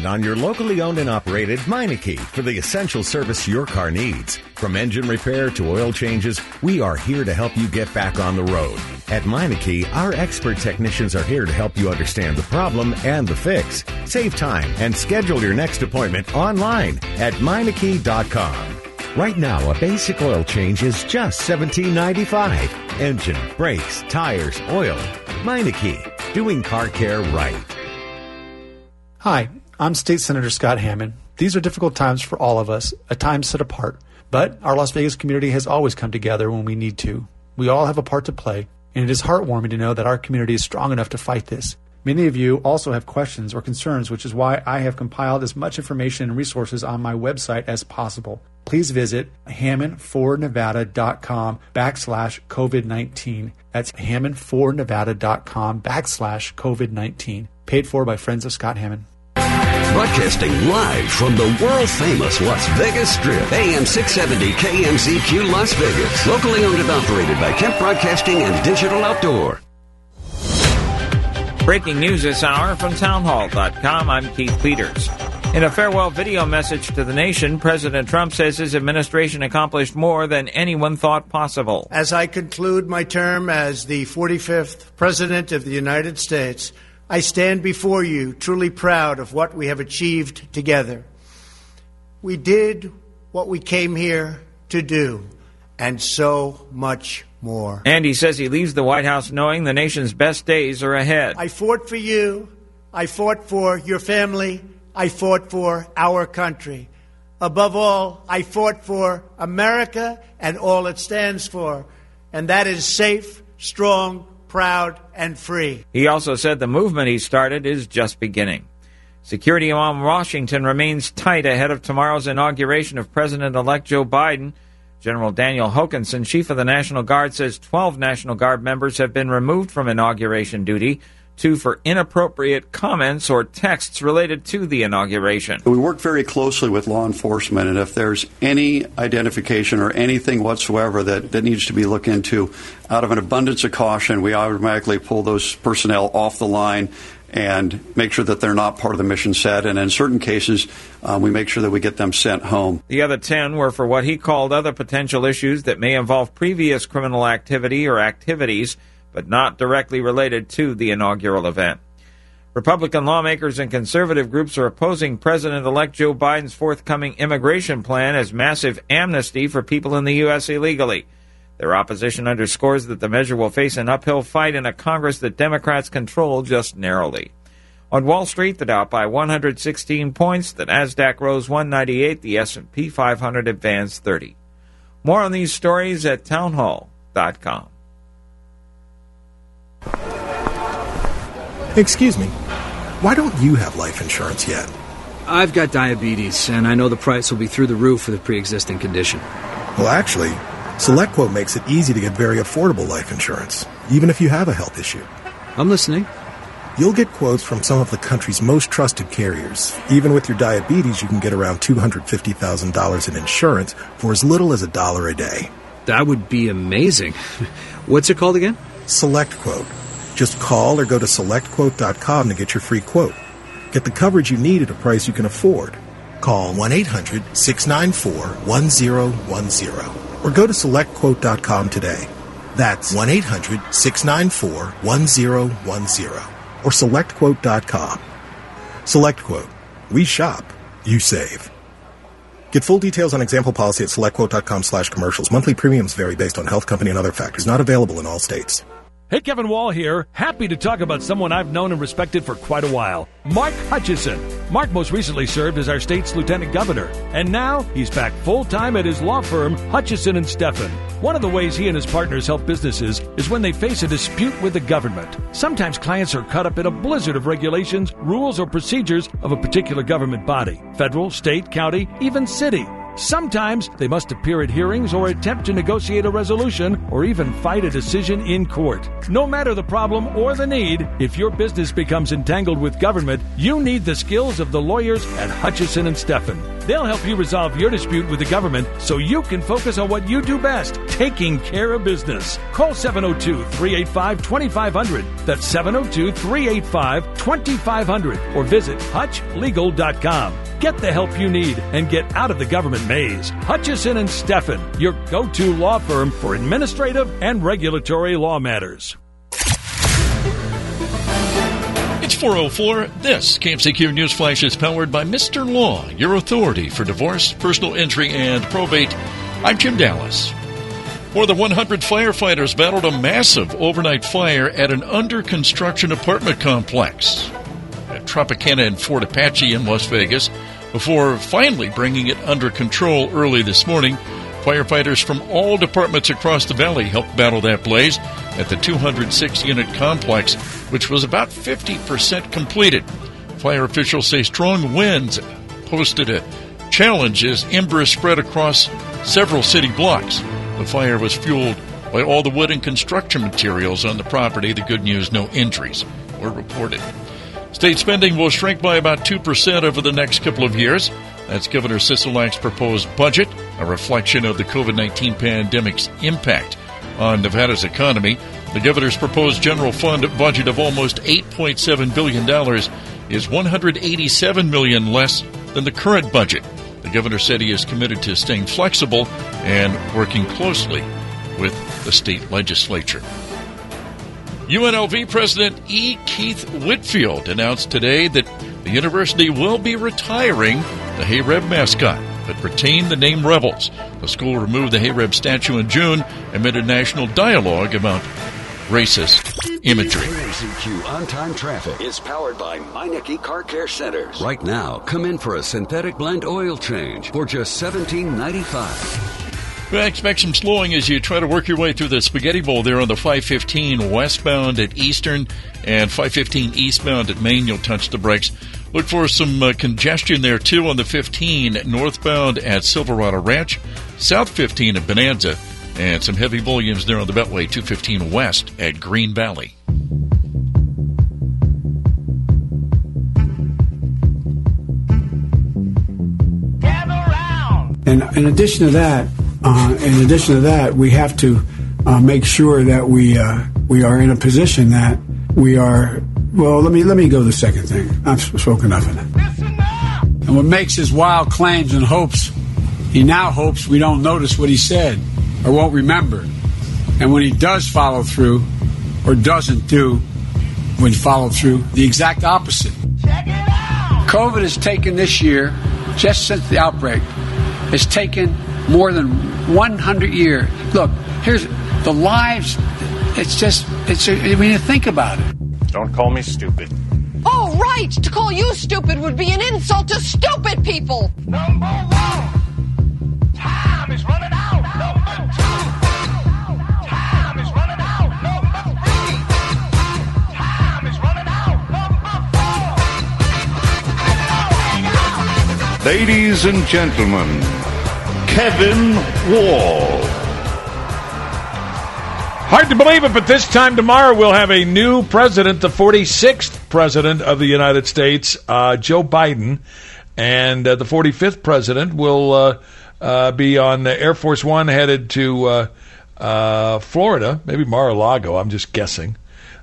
on your locally owned and operated Meineke for the essential service your car needs. From engine repair to oil changes, we are here to help you get back on the road. At Meineke, our expert technicians are here to help you understand the problem and the fix. Save time and schedule your next appointment online at Meineke.com. Right now, a basic oil change is just $17.95. Engine, brakes, tires, oil. Meineke, doing car care right. Hi, I'm State Senator Scott Hammond. These are difficult times for all of us, a time set apart. But our Las Vegas community has always come together when we need to. We all have a part to play, and it is heartwarming to know that our community is strong enough to fight this. Many of you also have questions or concerns, which is why I have compiled as much information and resources on my website as possible. Please visit HammondForNevada.com/COVID-19. That's HammondForNevada.com/COVID-19. Paid for by Friends of Scott Hammond. Broadcasting live from the world-famous Las Vegas Strip, AM 670 KMZQ Las Vegas. Locally owned and operated by Kemp Broadcasting and Digital Outdoor. Breaking news this hour from townhall.com. I'm Keith Peters. In a farewell video message to the nation, President Trump says his administration accomplished more than anyone thought possible. As I conclude my term as the 45th President of the United States, I stand before you truly proud of what we have achieved together. We did what we came here to do, and so much more. And he says he leaves the White House knowing the nation's best days are ahead. I fought for you. I fought for your family. I fought for our country. Above all, I fought for America and all it stands for, and that is safe, strong, proud, and free. He also said the movement he started is just beginning. Security around Washington remains tight ahead of tomorrow's inauguration of President-elect Joe Biden. General Daniel Hokanson, chief of the National Guard, says 12 National Guard members have been removed from inauguration duty, 2 for inappropriate comments or texts related to the inauguration. We work very closely with law enforcement, and if there's any identification or anything whatsoever that needs to be looked into, out of an abundance of caution, we automatically pull those personnel off the line and make sure that they're not part of the mission set. And in certain cases, we make sure that we get them sent home. The other 10 were for what he called other potential issues that may involve previous criminal activity or activities, but not directly related to the inaugural event. Republican lawmakers and conservative groups are opposing President-elect Joe Biden's forthcoming immigration plan as massive amnesty for people in the U.S. illegally. Their opposition underscores that the measure will face an uphill fight in a Congress that Democrats control just narrowly. On Wall Street, the Dow by 116 points, the Nasdaq rose 198, the S&P 500 advanced 30. More on these stories at townhall.com. Excuse me, why don't you have life insurance yet? I've got diabetes, and I know the price will be through the roof for the pre-existing condition. Well, actually, SelectQuote makes it easy to get very affordable life insurance, even if you have a health issue. I'm listening. You'll get quotes from some of the country's most trusted carriers. Even with your diabetes, you can get around $250,000 in insurance for as little as $1 a day. That would be amazing. What's it called again? SelectQuote. Just call or go to SelectQuote.com to get your free quote. Get the coverage you need at a price you can afford. Call 1-800-694-1010 or go to SelectQuote.com today. That's 1-800-694-1010 or SelectQuote.com. SelectQuote. We shop. You save. Get full details on example policy at SelectQuote.com/commercials. Monthly premiums vary based on health, company, and other factors. Not available in all states. Hey, Kevin Wall here. Happy to talk about someone I've known and respected for quite a while, Mark Hutchison. Mark most recently served as our state's lieutenant governor, and now he's back full-time at his law firm, Hutchison & Steffen. One of the ways he and his partners help businesses is when they face a dispute with the government. Sometimes clients are caught up in a blizzard of regulations, rules, or procedures of a particular government body, federal, state, county, even city. Sometimes they must appear at hearings or attempt to negotiate a resolution or even fight a decision in court. No matter the problem or the need, if your business becomes entangled with government, you need the skills of the lawyers at Hutchison and Steffen. They'll help you resolve your dispute with the government so you can focus on what you do best, taking care of business. Call 702-385-2500. That's 702-385-2500. Or visit HutchLegal.com. Get the help you need and get out of the government maze. Hutchison and Steffen, your go-to law firm for administrative and regulatory law matters. It's 4:04. This KMCQ News Flash is powered by Mr. Law, your authority for divorce, personal injury, and probate. I'm Jim Dallas. More than 100 firefighters battled a massive overnight fire at an under-construction apartment complex at Tropicana and Fort Apache in Las Vegas before finally bringing it under control early this morning. Firefighters from all departments across the valley helped battle that blaze at the 206-unit complex, which was about 50% completed. Fire officials say strong winds posted a challenge as embers spread across several city blocks. The fire was fueled by all the wood and construction materials on the property. The good news, no injuries were reported. State spending will shrink by about 2% over the next couple of years. That's Governor Sisolak's proposed budget, a reflection of the COVID-19 pandemic's impact on Nevada's economy. The governor's proposed general fund budget of almost $8.7 billion is $187 million less than the current budget. The governor said he is committed to staying flexible and working closely with the state legislature. UNLV President E. Keith Whitfield announced today that the university will be retiring the Hey Reb mascot, but retain the name Rebels. The school removed the Hey Reb statue in June amid a national dialogue about racist imagery. KMCQ On-Time Traffic is powered by Meineke Car Care Centers. Right now, come in for a synthetic blend oil change for just $17.95. Well, expect some slowing as you try to work your way through the Spaghetti Bowl there on the 515 westbound at Eastern and 515 eastbound at Maine. You'll touch the brakes. Look for some congestion there, too, on the 15 northbound at Silverado Ranch, South 15 at Bonanza, and some heavy volumes there on the Beltway 215 west at Green Valley. And in addition to that, we have to make sure that we are in a position that we are. Well, let me go to the second thing. I've spoken enough of that. And what makes his wild claims and hopes, he now hopes we don't notice what he said or won't remember. And when he does follow through or doesn't do when follow through, the exact opposite. Check it out. COVID has taken this year, just since the outbreak, has taken more than 100 years. Look, here's the lives. When you think about it. Don't call me stupid. Oh, right. To call you stupid would be an insult to stupid people. Number one, time is running out. Number two, time is running out. Number three, time is running out. Number four. Ladies and gentlemen, Kevin Wall. Hard to believe it, but this time tomorrow we'll have a new president, the 46th president of the United States, Joe Biden, and the 45th president will be on Air Force One headed to Florida, maybe Mar-a-Lago, I'm just guessing,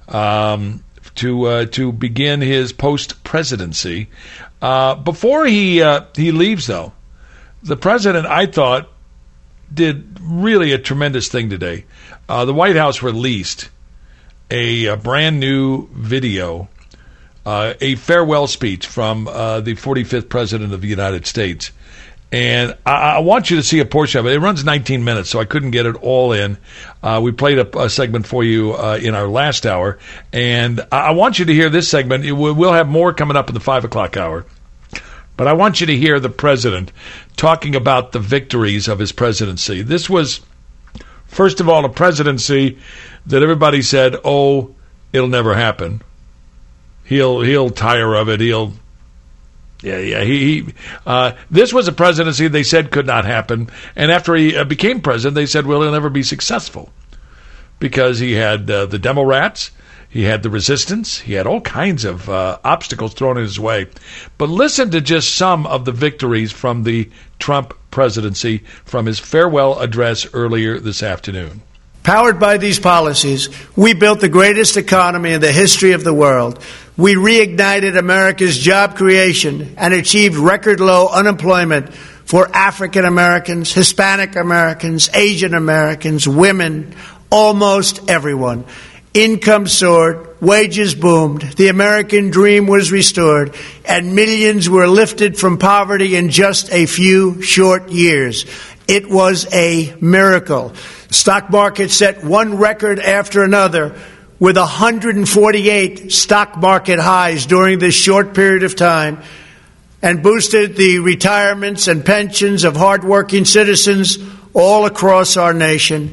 to begin his post-presidency. Before he leaves, though, the president, I thought, did really a tremendous thing today. The White House released a brand new video, a farewell speech from the 45th President of the United States. And I want you to see a portion of it. It runs 19 minutes, so I couldn't get it all in. We played a segment for you in our last hour. And I want you to hear this segment. We'll have more coming up in the 5 o'clock hour. But I want you to hear the president talking about the victories of his presidency. This was, first of all, a presidency that everybody said, oh, it'll never happen. He'll tire of it. Yeah. This was a presidency they said could not happen, and after he became president, they said, well, he'll never be successful because he had the demo rats, he had the resistance, he had all kinds of obstacles thrown in his way. But listen to just some of the victories from the Trump presidency from his farewell address earlier this afternoon. Powered by these policies, we built the greatest economy in the history of the world. We reignited America's job creation and achieved record low unemployment for African Americans, Hispanic Americans, Asian Americans, women, almost everyone. Income soared, wages boomed, the American dream was restored, and millions were lifted from poverty in just a few short years. It was a miracle. Stock market set one record after another with 148 stock market highs during this short period of time and boosted the retirements and pensions of hardworking citizens all across our nation.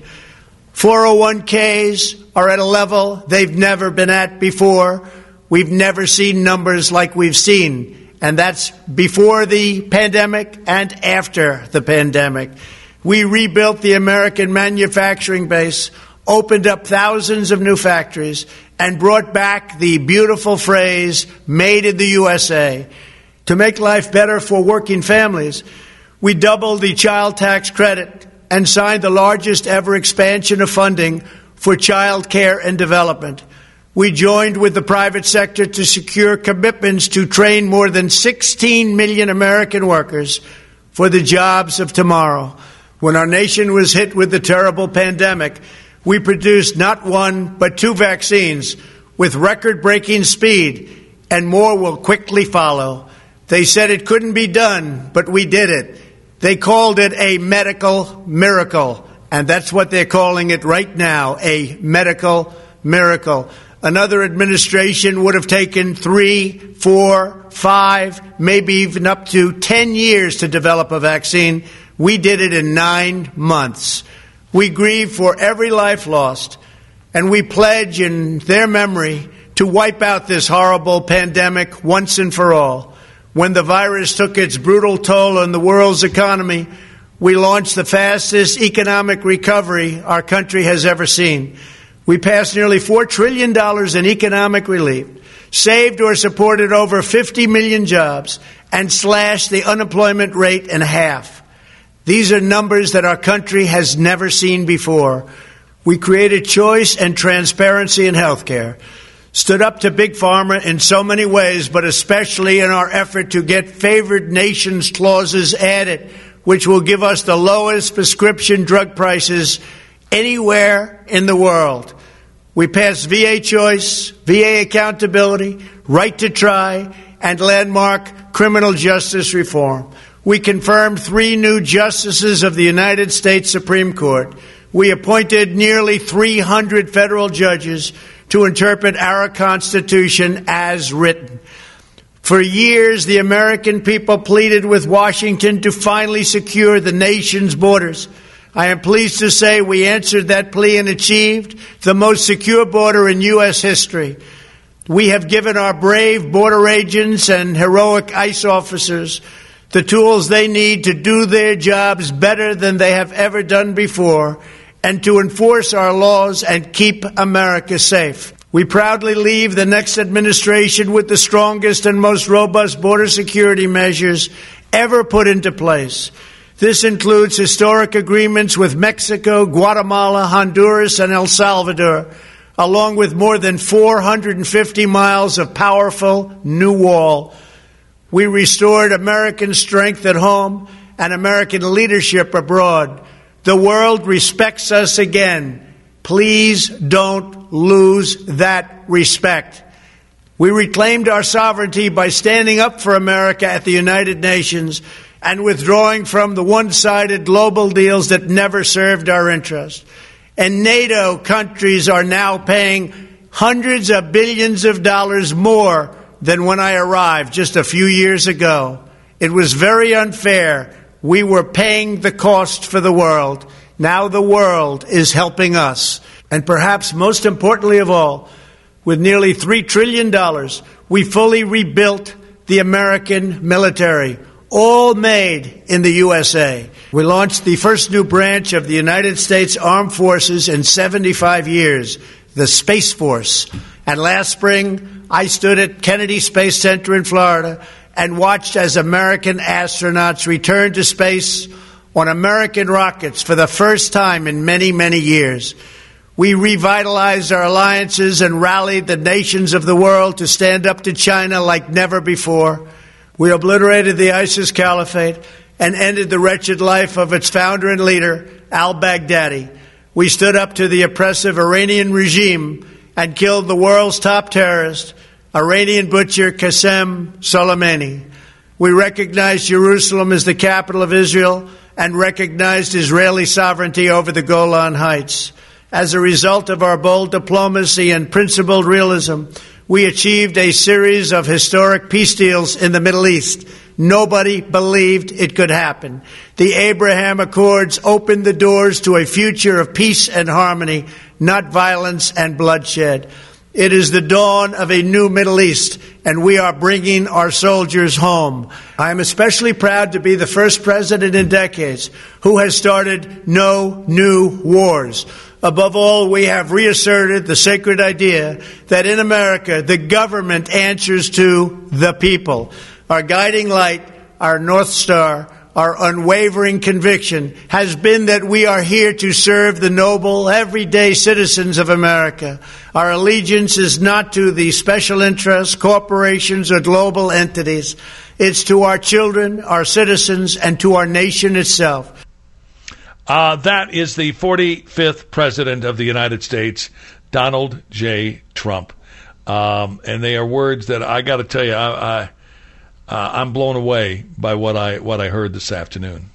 401ks are at a level they've never been at before. We've never seen numbers like we've seen, and that's before the pandemic and after the pandemic. We rebuilt the American manufacturing base, opened up thousands of new factories, and brought back the beautiful phrase, made in the USA. To make life better for working families, we doubled the child tax credit and signed the largest ever expansion of funding for child care and development. We joined with the private sector to secure commitments to train more than 16 million American workers for the jobs of tomorrow. When our nation was hit with the terrible pandemic, we produced not one but two vaccines with record-breaking speed, and more will quickly follow. They said it couldn't be done, but we did it. They called it a medical miracle, and that's what they're calling it right now, a medical miracle. Another administration would have taken 3, 4, 5, maybe even up to 10 years to develop a vaccine. We did it in 9 months. We grieve for every life lost, and we pledge in their memory to wipe out this horrible pandemic once and for all. When the virus took its brutal toll on the world's economy, we launched the fastest economic recovery our country has ever seen. We passed nearly $4 trillion in economic relief, saved or supported over 50 million jobs, and slashed the unemployment rate in half. These are numbers that our country has never seen before. We created choice and transparency in health care, stood up to Big Pharma in so many ways, but especially in our effort to get favored nations clauses added, which will give us the lowest prescription drug prices anywhere in the world. We passed VA choice, VA accountability, right to try, and landmark criminal justice reform. We confirmed 3 new justices of the United States Supreme Court. We appointed nearly 300 federal judges to interpret our Constitution as written. For years, the American people pleaded with Washington to finally secure the nation's borders. I am pleased to say we answered that plea and achieved the most secure border in U.S. history. We have given our brave border agents and heroic ICE officers the tools they need to do their jobs better than they have ever done before and to enforce our laws and keep America safe. We proudly leave the next administration with the strongest and most robust border security measures ever put into place. This includes historic agreements with Mexico, Guatemala, Honduras, and El Salvador, along with more than 450 miles of powerful new wall. We restored American strength at home and American leadership abroad. The world respects us again. Please don't lose that respect. We reclaimed our sovereignty by standing up for America at the United Nations and withdrawing from the one-sided global deals that never served our interest. And NATO countries are now paying hundreds of billions of dollars more than when I arrived just a few years ago. It was very unfair. We were paying the cost for the world. Now the world is helping us. And perhaps most importantly of all, with nearly $3 trillion, we fully rebuilt the American military, all made in the USA. We launched the first new branch of the United States Armed Forces in 75 years, the Space Force. And last spring, I stood at Kennedy Space Center in Florida and watched as American astronauts returned to space on American rockets for the first time in many, many years. We revitalized our alliances and rallied the nations of the world to stand up to China like never before. We obliterated the ISIS caliphate and ended the wretched life of its founder and leader, al-Baghdadi. We stood up to the oppressive Iranian regime and killed the world's top terrorist, Iranian butcher Qasem Soleimani. We recognized Jerusalem as the capital of Israel and recognized Israeli sovereignty over the Golan Heights. As a result of our bold diplomacy and principled realism, we achieved a series of historic peace deals in the Middle East. Nobody believed it could happen. The Abraham Accords opened the doors to a future of peace and harmony, not violence and bloodshed. It is the dawn of a new Middle East, and we are bringing our soldiers home. I am especially proud to be the first president in decades who has started no new wars. Above all, we have reasserted the sacred idea that in America, the government answers to the people. Our guiding light, our North Star, our unwavering conviction has been that we are here to serve the noble, everyday citizens of America. Our allegiance is not to the special interests, corporations, or global entities. It's to our children, our citizens, and to our nation itself. That is the 45th President of the United States, Donald J. Trump. And they are words that I got to tell you, I'm blown away by what I heard this afternoon.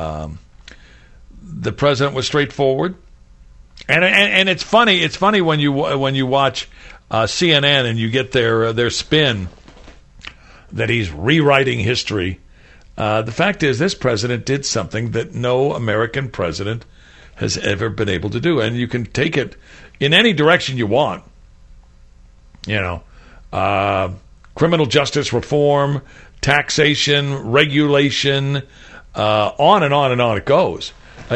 The president was straightforward, and it's funny. It's funny when you watch CNN and you get their spin that he's rewriting history. The fact is, this president did something that no American president has ever been able to do, and you can take it in any direction you want. You know, criminal justice reform, taxation, regulation, on and on and on it goes.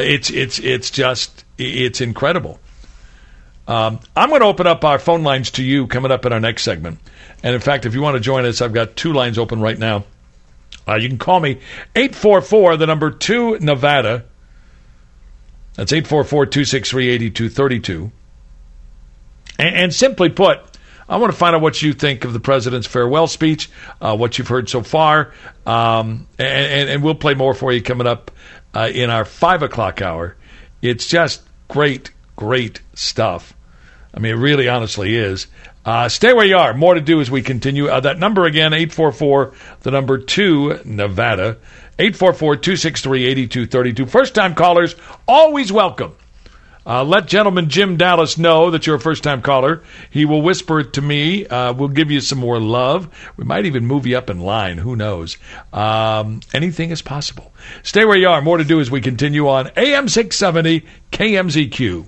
It's incredible. I'm going to open up our phone lines to you coming up in our next segment. And in fact, if you want to join us, I've got two lines open right now. You can call me 844, the number 2 Nevada. That's 844-263-8232. And simply put, I want to find out what you think of the president's farewell speech, what you've heard so far, and we'll play more for you coming up in our 5 o'clock hour. It's just great, great stuff. I mean, it really honestly is. Stay where you are. More to do as we continue. That number again, 844, the number 2 Nevada, 844-263-8232. First-time callers, always welcome. Let gentleman Jim Dallas know that you're a first-time caller. He will whisper it to me. We'll give you some more love. We might even move you up in line. Who knows? Anything is possible. Stay where you are. More to do as we continue on AM 670 KMZQ.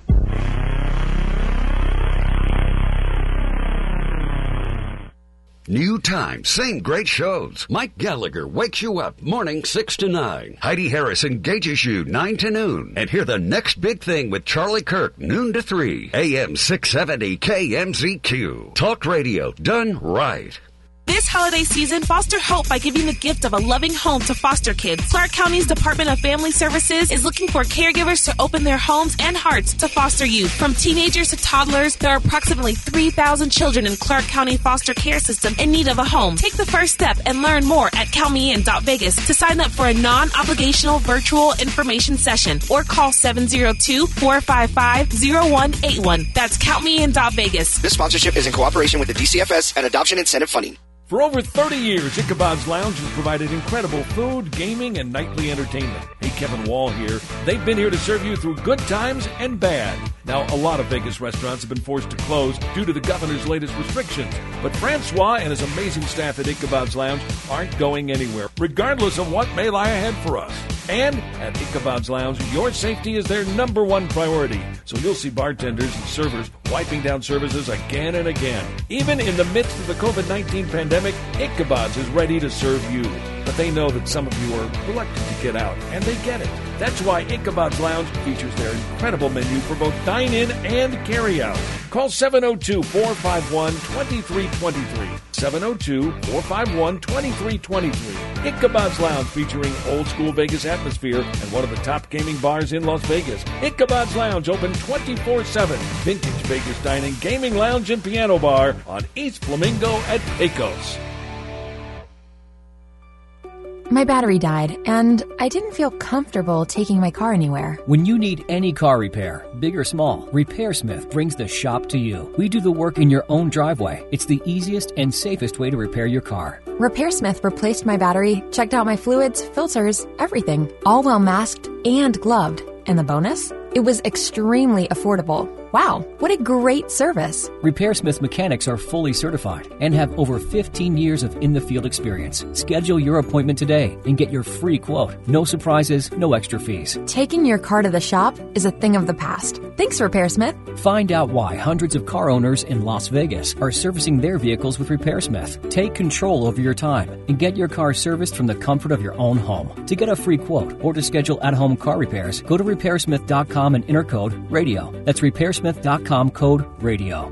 New time, same great shows. Mike Gallagher wakes you up morning 6 to 9. Heidi Harris engages you 9 to noon. And hear the next big thing with Charlie Kirk, noon to 3. AM 670 KMZQ. Talk radio done right. This holiday season, foster hope by giving the gift of a loving home to foster kids. Clark County's Department of Family Services is looking for caregivers to open their homes and hearts to foster youth. From teenagers to toddlers, there are approximately 3,000 children in Clark County foster care system in need of a home. Take the first step and learn more at CountMeIn.Vegas to sign up for a non-obligational virtual information session or call 702-455-0181. That's CountMeIn.Vegas. This sponsorship is in cooperation with the DCFS and Adoption Incentive Funding. For over 30 years, Ichabod's Lounge has provided incredible food, gaming, and nightly entertainment. Hey, Kevin Wall here. They've been here to serve you through good times and bad. Now, a lot of Vegas restaurants have been forced to close due to the governor's latest restrictions. But Francois and his amazing staff at Ichabod's Lounge aren't going anywhere, regardless of what may lie ahead for us. And at Ichabod's Lounge, your safety is their number one priority. So you'll see bartenders and servers wiping down services again and again. Even in the midst of the COVID-19 pandemic, Ichabod's is ready to serve you. But they know that some of you are reluctant to get out, and they get it. That's why Ichabod's Lounge features their incredible menu for both dine-in and carry-out. Call 702-451-2323. 702-451-2323. Ichabod's Lounge, featuring old-school Vegas atmosphere and one of the top gaming bars in Las Vegas. Ichabod's Lounge, open 24/7. Vintage Vegas dining, gaming lounge, and piano bar on East Flamingo at Pecos. My battery died, and I didn't feel comfortable taking my car anywhere. When you need any car repair, big or small, RepairSmith brings the shop to you. We do the work in your own driveway. It's the easiest and safest way to repair your car. RepairSmith replaced my battery, checked out my fluids, filters, everything, all well masked and gloved. And the bonus? It was extremely affordable. Wow, what a great service. RepairSmith mechanics are fully certified and have over 15 years of in-the-field experience. Schedule your appointment today and get your free quote. No surprises, no extra fees. Taking your car to the shop is a thing of the past. Thanks, RepairSmith. Find out why hundreds of car owners in Las Vegas are servicing their vehicles with RepairSmith. Take control over your time and get your car serviced from the comfort of your own home. To get a free quote or to schedule at-home car repairs, go to RepairSmith.com and enter code RADIO. That's RepairSmith.com, code RADIO.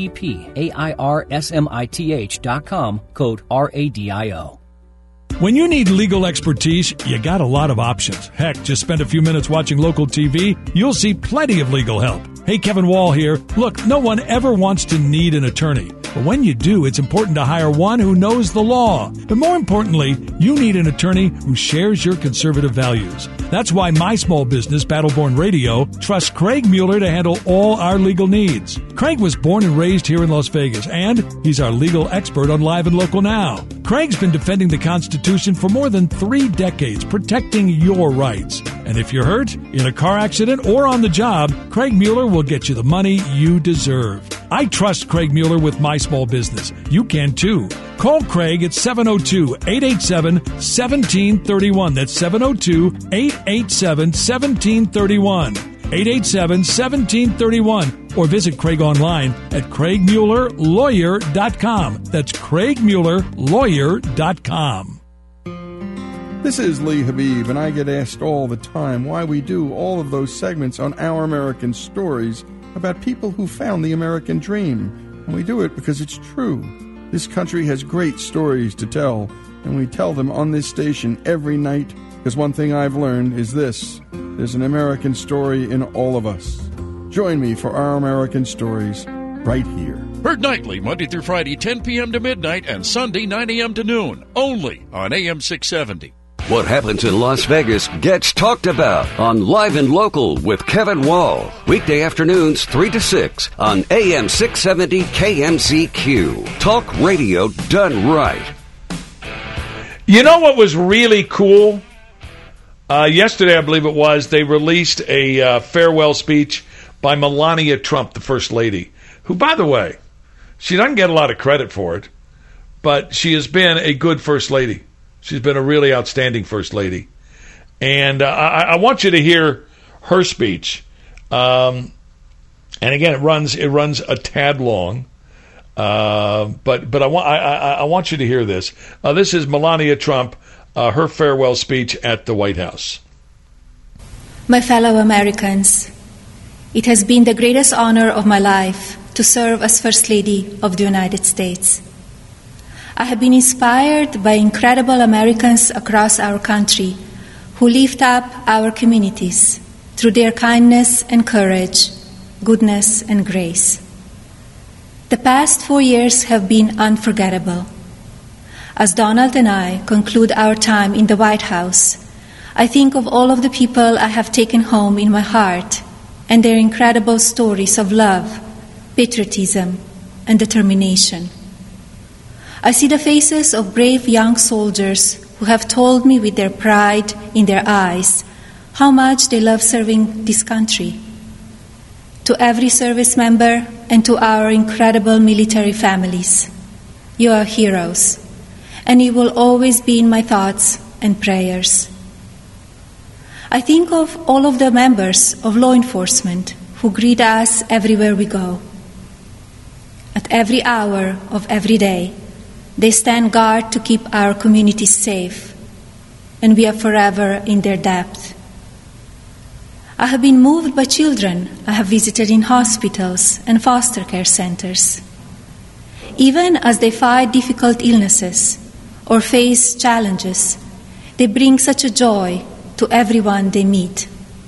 RepairSmith.com, code RADIO. When you need legal expertise, you got a lot of options. Heck, just spend a few minutes watching local TV, you'll see plenty of legal help. Hey, Kevin Wall here. Look, no one ever wants to need an attorney. But when you do, it's important to hire one who knows the law. But more importantly, you need an attorney who shares your conservative values. That's why my small business, Battleborn Radio, trusts Craig Mueller to handle all our legal needs. Craig was born and raised here in Las Vegas, and he's our legal expert on Live and Local Now. Craig's been defending the Constitution for more than 3 decades, protecting your rights. And if you're hurt, in a car accident, or on the job, Craig Mueller will get you the money you deserve. I trust Craig Mueller with my small business. You can too. Call Craig at 702-887-1731. That's 702-887-1731. 887-1731. Or visit Craig online at CraigMuellerLawyer.com. That's CraigMuellerLawyer.com. This is Lee Habib, and I get asked all the time why we do all of those segments on Our American Stories about people who found the American dream. And we do it because it's true. This country has great stories to tell, and we tell them on this station every night, because one thing I've learned is this: there's an American story in all of us. Join me for Our American Stories right here. Heard nightly, Monday through Friday, 10 p.m. to midnight, and Sunday, 9 a.m. to noon, only on AM 670. What happens in Las Vegas gets talked about on Live and Local with Kevin Wall. Weekday afternoons 3 to 6 on AM 670 KMZQ. Talk radio done right. You know what was really cool? Yesterday, I believe it was, they released a farewell speech by Melania Trump, the First Lady, who, by the way, she doesn't get a lot of credit for it, but she has been a good First Lady. She's been a really outstanding First Lady. And I want you to hear her speech. And again, it runs a tad long. But I want you to hear this. This is Melania Trump, her farewell speech at the White House. My fellow Americans, it has been the greatest honor of my life to serve as First Lady of the United States. I have been inspired by incredible Americans across our country who lift up our communities through their kindness and courage, goodness and grace. The past 4 years have been unforgettable. As Donald and I conclude our time in the White House, I think of all of the people I have taken home in my heart and their incredible stories of love, patriotism, and determination. I see the faces of brave young soldiers who have told me with their pride in their eyes how much they love serving this country. To every service member and to our incredible military families, you are heroes, and you will always be in my thoughts and prayers. I think of all of the members of law enforcement who greet us everywhere we go. At every hour of every day, they stand guard to keep our communities safe, and we are forever in their debt. I have been moved by children I have visited in hospitals and foster care centers. Even as they fight difficult illnesses or face challenges, they bring such a joy to everyone they meet.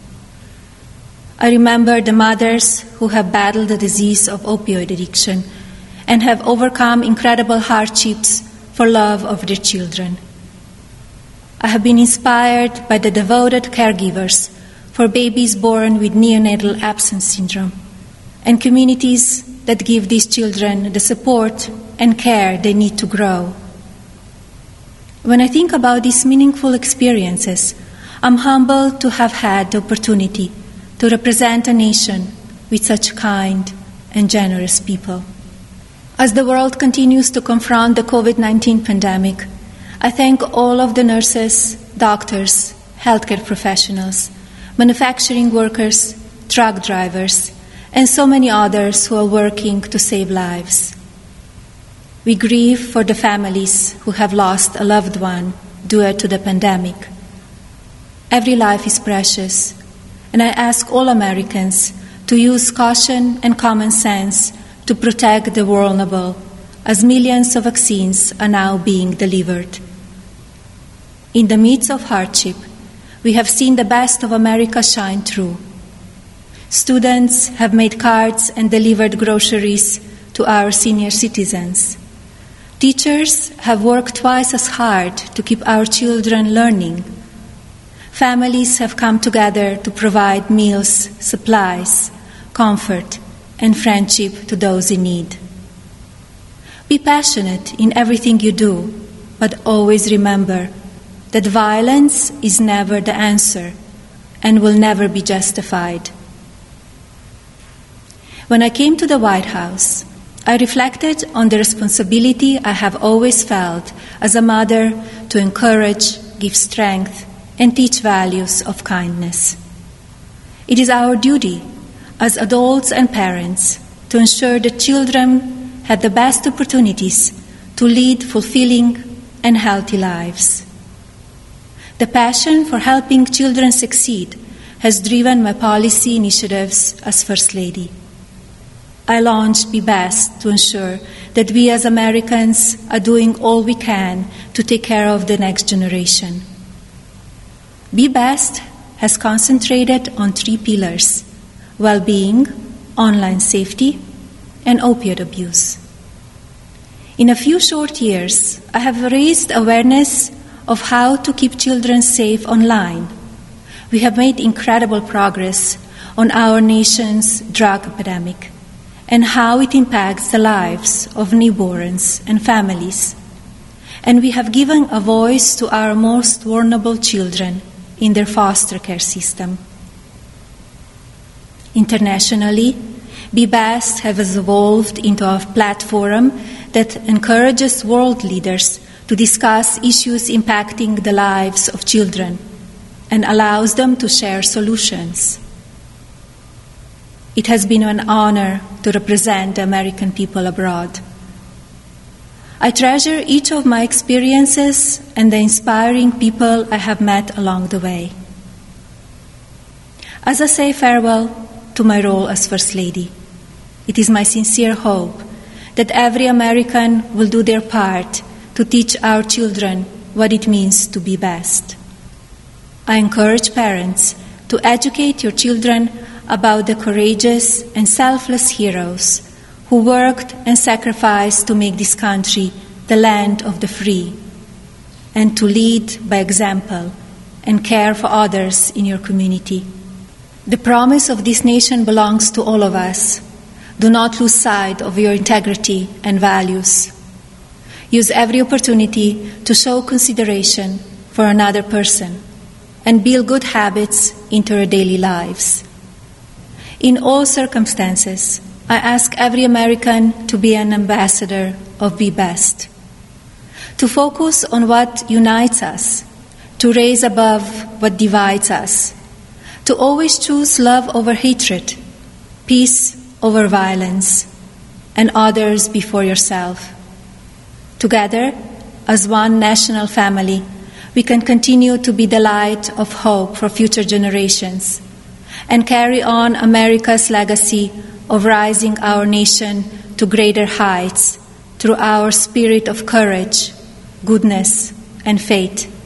I remember the mothers who have battled the disease of opioid addiction and have overcome incredible hardships for love of their children. I have been inspired by the devoted caregivers for babies born with neonatal absence syndrome and communities that give these children the support and care they need to grow. When I think about these meaningful experiences, I'm humbled to have had the opportunity to represent a nation with such kind and generous people. As the world continues to confront the COVID-19 pandemic, I thank all of the nurses, doctors, healthcare professionals, manufacturing workers, truck drivers, and so many others who are working to save lives. We grieve for the families who have lost a loved one due to the pandemic. Every life is precious, and I ask all Americans to use caution and common sense to protect the vulnerable, as millions of vaccines are now being delivered. In the midst of hardship, we have seen the best of America shine through. Students have made cards and delivered groceries to our senior citizens. Teachers have worked twice as hard to keep our children learning. Families have come together to provide meals, supplies, comfort, and friendship to those in need. Be passionate in everything you do, but always remember that violence is never the answer and will never be justified. When I came to the White House, I reflected on the responsibility I have always felt as a mother to encourage, give strength, and teach values of kindness. It is our duty as adults and parents to ensure that children have the best opportunities to lead fulfilling and healthy lives. The passion for helping children succeed has driven my policy initiatives as First Lady. I launched Be Best to ensure that we as Americans are doing all we can to take care of the next generation. Be Best has concentrated on 3 pillars: well-being, online safety, and opioid abuse. In a few short years, I have raised awareness of how to keep children safe online. We have made incredible progress on our nation's drug epidemic and how it impacts the lives of newborns and families. And we have given a voice to our most vulnerable children in their foster care system. Internationally, Be Best has evolved into a platform that encourages world leaders to discuss issues impacting the lives of children and allows them to share solutions. It has been an honor to represent the American people abroad. I treasure each of my experiences and the inspiring people I have met along the way. As I say farewell to my role as First Lady, it is my sincere hope that every American will do their part to teach our children what it means to be best. I encourage parents to educate your children about the courageous and selfless heroes who worked and sacrificed to make this country the land of the free, and to lead by example and care for others in your community. The promise of this nation belongs to all of us. Do not lose sight of your integrity and values. Use every opportunity to show consideration for another person. and build good habits into our daily lives. In all circumstances, I ask every American to be an ambassador of Be Best, to focus on what unites us, to raise above what divides us, to always choose love over hatred, peace over violence, and others before yourself. Together, as one national family, we can continue to be the light of hope for future generations and carry on America's legacy of rising our nation to greater heights through our spirit of courage, goodness, and faith.